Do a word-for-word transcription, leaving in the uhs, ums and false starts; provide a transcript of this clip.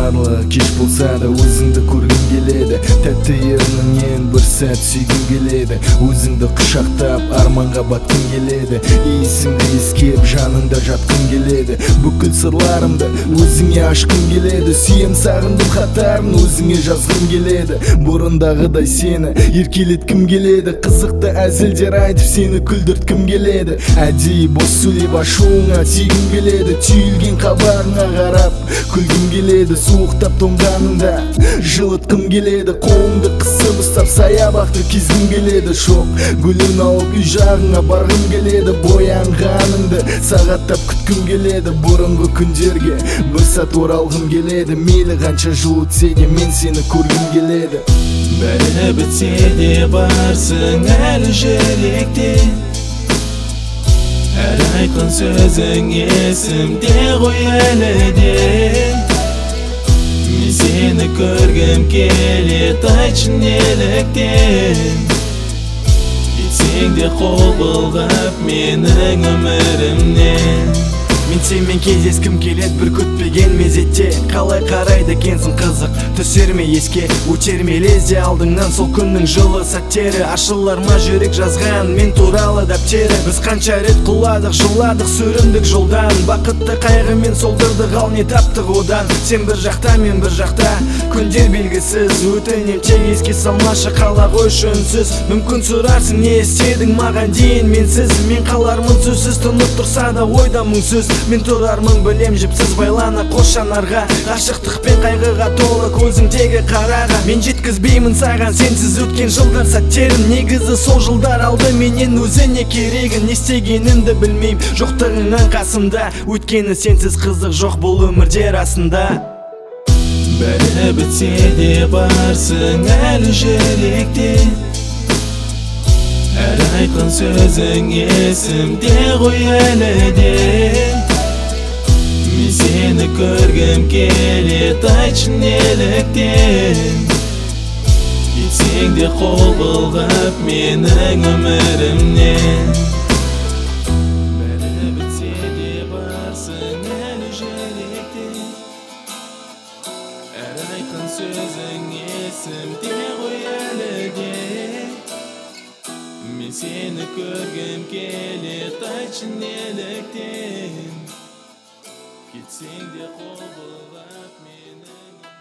барлығы кеш болса да өзіңді көргім келеді. Тәтті ерніңнен бір сәт сүйгім келеді. Өзіңді құшақтап арманға батқым келеді. Иісіңді иіскеп жаныңда жатқым келеді. Бүкіл сырларымды өзіңе ашқым келеді. Сүйем сағындым хаттарын өзіңе жазғым келеді. Бұрындағыдай сені еркелеткім келеді. Қызықты әзілдер айтып сені күлдірткім келеді. Әдейі бос сөйлеп ашуыңа тигім келеді. Түйілген қабағыңа қарап күлгім келеді. Суықтап тоңғаныңда жылытқым келеді. Қолыңды қысып ұстап саябақты кезгім келеді. Шоқ гүлін алып үй жағыңа барғым келеді. Боянғаныңды сағаттап күткім келеді. Бұрынғы күндерге бір сәт оралғым келеді. Мейлі қанша жыл өтсе де мен сені көргім келеді. Бәрі бітсе де барсың әлі жүректе. Әр айтқан сөзің есімде ғой әлі де. Мен сені көргім келеді, айтшы неліктен. Кетсең де қол бұлғап менің өмірімнен. Мен сенімен кездескім келеді бір күтпеген мезетте. Қалай қарайды екенсің қызық, түсер ме еске, өтер ме лезде алдыңнан сол күннің жылы сәттері. Ашылар ма жүрек жазған мен туралы дәптері. Біз қанша рет құладық, жыладық, сүріндік жолдан. Бақытты қайғымен солдырдық, ал не таптық одан. Сен бір жақта, мен бір жақта, күндер белгісіз. Өтінем тек еске салмашы, қала қойшы үнсіз. Мүмкін сұрарсың не істедің маған дейін менсіз. Мен қалармын сөзсіз, тұнып тұрса да ойда мұңсыз. Мен тұрармын білем жіпсіз байлана қос жанарға. Ғашықтық пен қайғыға толы көзіңдегі қараға. Мен жеткізбеймін саған сенсіз өткен жылдар сәттерін. Негізі сол жылдар алды менен өзіне керегін. Не істегенімді білмейм жоқтығыңнан қасымда. Өткені сенсіз қызық жоқ бұл өмірде расында. Бәрі бітсе де барсың әлі жүректе. Әр айтқан сөзің есімде ғой әлі де. Мен сені көргім келеді, айтшы неліктен. Кетсең де қол бұлғап менің өмірімнен. Бәрі бітсе де барсың әлі жүректе. Әр айтқан сөзің есімде ғой әлі де. Мен сені көргім келеді, айтшы неліктен. Кетсең де қол бұлғап менің